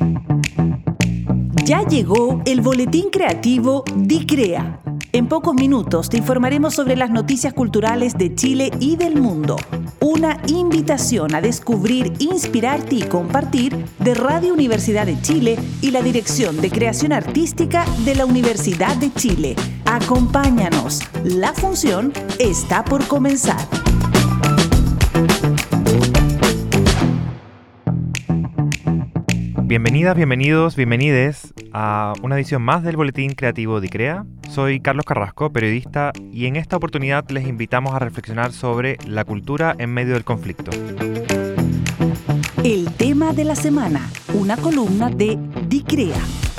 Ya llegó el boletín creativo DICREA. En pocos minutos te informaremos sobre las noticias culturales de Chile y del mundo. Una invitación a descubrir, inspirarte y compartir de Radio Universidad de Chile y la Dirección de Creación Artística de la Universidad de Chile. Acompáñanos. La función está por comenzar. Bienvenidas, bienvenidos, bienvenides a una edición más del Boletín Creativo DICREA. Soy Carlos Carrasco, periodista, y en esta oportunidad les invitamos a reflexionar sobre la cultura en medio del conflicto. El tema de la semana, una columna de DICREA.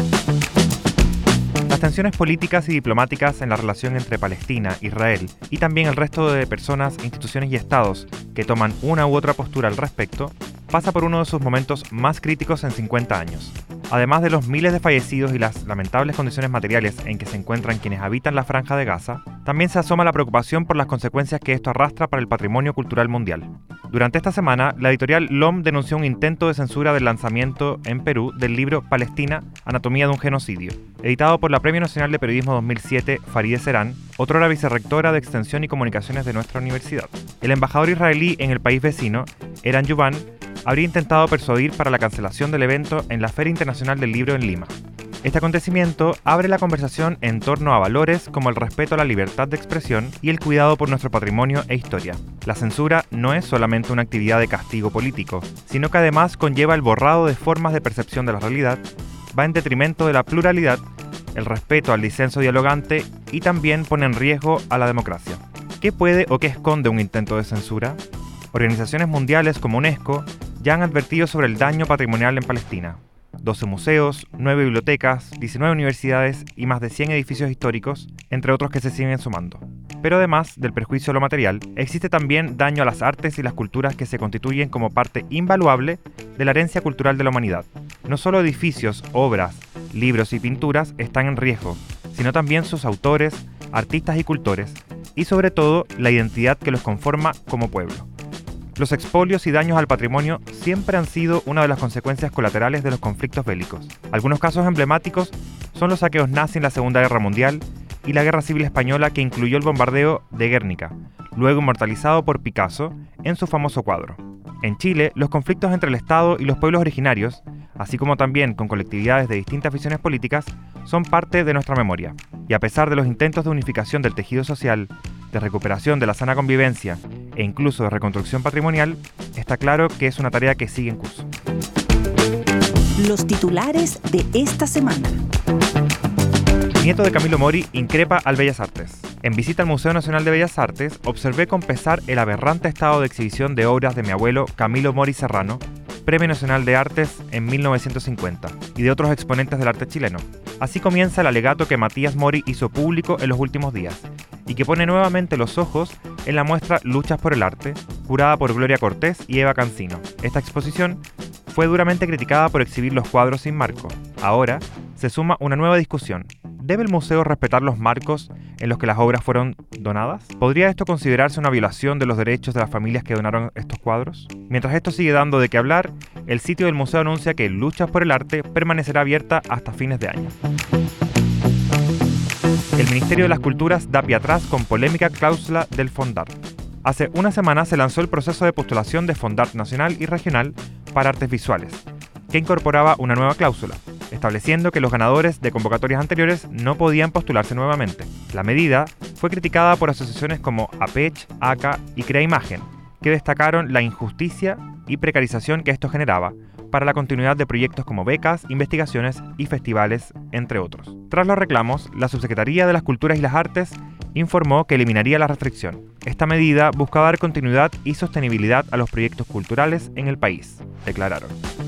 Las tensiones políticas y diplomáticas en la relación entre Palestina, Israel y también el resto de personas, instituciones y estados que toman una u otra postura al respecto pasa por uno de sus momentos más críticos en 50 años. Además de los miles de fallecidos y las lamentables condiciones materiales en que se encuentran quienes habitan la Franja de Gaza, también se asoma la preocupación por las consecuencias que esto arrastra para el patrimonio cultural mundial. Durante esta semana, la editorial LOM denunció un intento de censura del lanzamiento en Perú del libro Palestina, Anatomía de un genocidio, editado por la Premio Nacional de Periodismo 2007 Farideh Serán, otrora vicerrectora de Extensión y Comunicaciones de nuestra universidad. El embajador israelí en el país vecino, Eran Yuvan, habría intentado persuadir para la cancelación del evento en la Feria Internacional del Libro en Lima. Este acontecimiento abre la conversación en torno a valores como el respeto a la libertad de expresión y el cuidado por nuestro patrimonio e historia. La censura no es solamente una actividad de castigo político, sino que además conlleva el borrado de formas de percepción de la realidad, va en detrimento de la pluralidad, el respeto al disenso dialogante y también pone en riesgo a la democracia. ¿Qué puede o qué esconde un intento de censura? Organizaciones mundiales como UNESCO ya han advertido sobre el daño patrimonial en Palestina. 12 museos, 9 bibliotecas, 19 universidades y más de 100 edificios históricos, entre otros que se siguen sumando. Pero además del perjuicio a lo material, existe también daño a las artes y las culturas que se constituyen como parte invaluable de la herencia cultural de la humanidad. No solo edificios, obras, libros y pinturas están en riesgo, sino también sus autores, artistas y cultores, y sobre todo la identidad que los conforma como pueblo. Los expolios y daños al patrimonio siempre han sido una de las consecuencias colaterales de los conflictos bélicos. Algunos casos emblemáticos son los saqueos nazis en la Segunda Guerra Mundial y la Guerra Civil Española, que incluyó el bombardeo de Guernica, luego inmortalizado por Picasso en su famoso cuadro. En Chile, los conflictos entre el Estado y los pueblos originarios, así como también con colectividades de distintas visiones políticas, son parte de nuestra memoria. Y a pesar de los intentos de unificación del tejido social, de recuperación de la sana convivencia e incluso de reconstrucción patrimonial, está claro que es una tarea que sigue en curso. Los titulares de esta semana. Nieto de Camilo Mori increpa al Bellas Artes. En visita al Museo Nacional de Bellas Artes, observé con pesar el aberrante estado de exhibición de obras de mi abuelo Camilo Mori Serrano, Premio Nacional de Artes en 1950, y de otros exponentes del arte chileno. Así comienza el alegato que Matías Mori hizo público en los últimos días, y que pone nuevamente los ojos en la muestra Luchas por el Arte, curada por Gloria Cortés y Eva Cancino. Esta exposición fue duramente criticada por exhibir los cuadros sin marco. Ahora se suma una nueva discusión. ¿Debe el museo respetar los marcos en los que las obras fueron donadas? ¿Podría esto considerarse una violación de los derechos de las familias que donaron estos cuadros? Mientras esto sigue dando de qué hablar, el sitio del museo anuncia que Luchas por el Arte permanecerá abierta hasta fines de año. El Ministerio de las Culturas da pie atrás con polémica cláusula del Fondart. Hace una semana se lanzó el proceso de postulación de Fondart nacional y regional para artes visuales, que incorporaba una nueva cláusula, estableciendo que los ganadores de convocatorias anteriores no podían postularse nuevamente. La medida fue criticada por asociaciones como APECH, ACA y Crea Imagen, que destacaron la injusticia y precarización que esto generaba para la continuidad de proyectos como becas, investigaciones y festivales, entre otros. Tras los reclamos, la Subsecretaría de las Culturas y las Artes informó que eliminaría la restricción. Esta medida busca dar continuidad y sostenibilidad a los proyectos culturales en el país, declararon.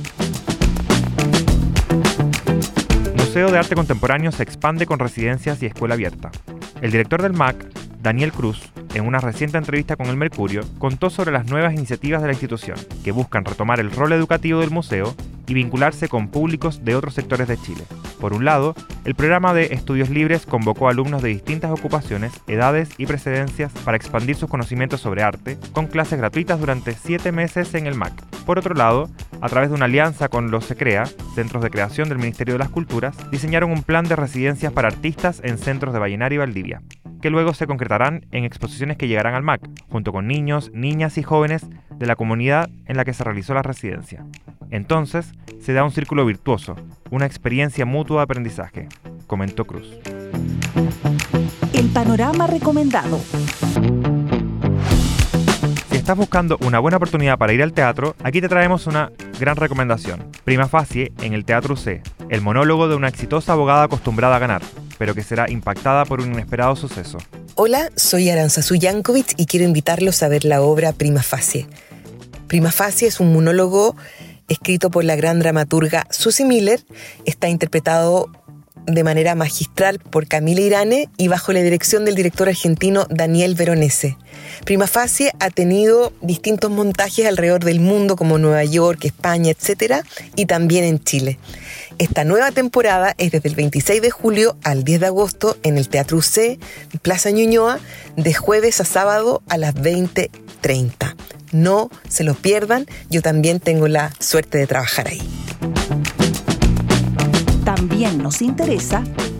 Museo de Arte Contemporáneo se expande con residencias y escuela abierta. El director del MAC, Daniel Cruz, en una reciente entrevista con El Mercurio, contó sobre las nuevas iniciativas de la institución, que buscan retomar el rol educativo del museo y vincularse con públicos de otros sectores de Chile. Por un lado, el programa de Estudios Libres convocó a alumnos de distintas ocupaciones, edades y precedencias para expandir sus conocimientos sobre arte, con clases gratuitas durante 7 meses en el MAC. Por otro lado, a través de una alianza con los CECREA, Centros de Creación del Ministerio de las Culturas, diseñaron un plan de residencias para artistas en centros de Vallenar y Valdivia, que luego se concretarán en exposiciones que llegarán al MAC, junto con niños, niñas y jóvenes de la comunidad en la que se realizó la residencia. Entonces, se da un círculo virtuoso, una experiencia mutua de aprendizaje, comentó Cruz. El panorama recomendado. Si estás buscando una buena oportunidad para ir al teatro, aquí te traemos una gran recomendación. Prima facie en el Teatro UC, el monólogo de una exitosa abogada acostumbrada a ganar, pero que será impactada por un inesperado suceso. Hola, soy Aranzazu Yankovic y quiero invitarlos a ver la obra Prima facie. Prima facie es un monólogo escrito por la gran dramaturga Susie Miller. Está interpretado de manera magistral por Camila Irane y bajo la dirección del director argentino Daniel Veronese. Prima facie ha tenido distintos montajes alrededor del mundo, como Nueva York, España, etc., y también en Chile. Esta nueva temporada es desde el 26 de julio al 10 de agosto en el Teatro UC, Plaza Ñuñoa, de jueves a sábado a las 20:30. No se lo pierdan, yo también tengo la suerte de trabajar ahí. También nos interesa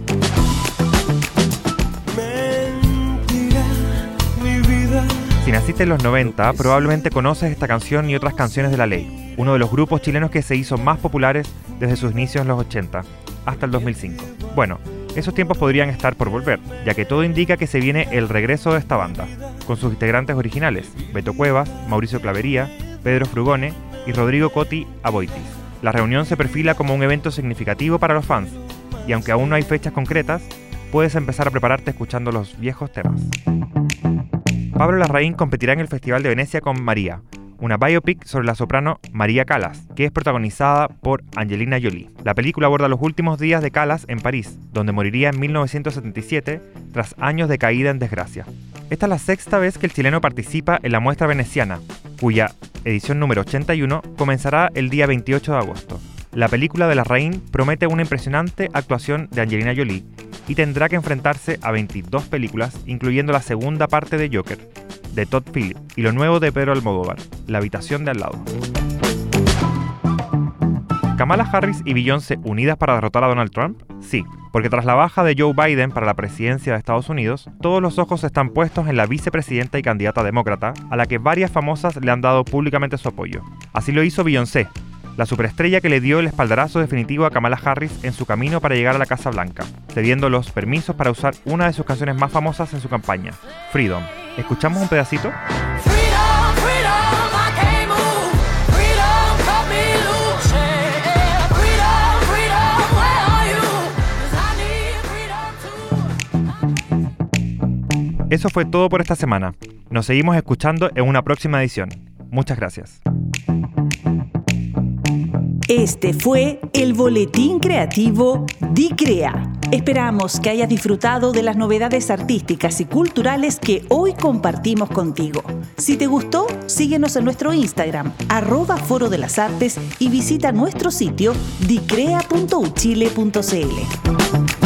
Si naciste en los 90, probablemente conoces esta canción y otras canciones de La Ley, uno de los grupos chilenos que se hizo más populares desde sus inicios en los 80 hasta el 2005. Bueno, esos tiempos podrían estar por volver, ya que todo indica que se viene el regreso de esta banda, con sus integrantes originales, Beto Cuevas, Mauricio Clavería, Pedro Frugone y Rodrigo Coti Aboitis. La reunión se perfila como un evento significativo para los fans, y aunque aún no hay fechas concretas, puedes empezar a prepararte escuchando los viejos temas. Pablo Larraín competirá en el Festival de Venecia con María, una biopic sobre la soprano María Callas, que es protagonizada por Angelina Jolie. La película aborda los últimos días de Callas en París, donde moriría en 1977 tras años de caída en desgracia. Esta es la sexta vez que el chileno participa en la muestra veneciana, cuya edición número 81 comenzará el día 28 de agosto. La película de Larraín promete una impresionante actuación de Angelina Jolie y tendrá que enfrentarse a 22 películas, incluyendo la segunda parte de Joker, de Todd Phillips, y lo nuevo de Pedro Almodóvar, La habitación de al lado. ¿Kamala Harris y Beyoncé unidas para derrotar a Donald Trump? Sí, porque tras la baja de Joe Biden para la presidencia de Estados Unidos, todos los ojos están puestos en la vicepresidenta y candidata demócrata, a la que varias famosas le han dado públicamente su apoyo. Así lo hizo Beyoncé, la superestrella que le dio el espaldarazo definitivo a Kamala Harris en su camino para llegar a la Casa Blanca, cediendo los permisos para usar una de sus canciones más famosas en su campaña, Freedom. ¿Escuchamos un pedacito? Eso fue todo por esta semana. Nos seguimos escuchando en una próxima edición. Muchas gracias. Este fue el Boletín Creativo DICREA. Esperamos que hayas disfrutado de las novedades artísticas y culturales que hoy compartimos contigo. Si te gustó, síguenos en nuestro Instagram, @Foro de las Artes, y visita nuestro sitio dicrea.uchile.cl.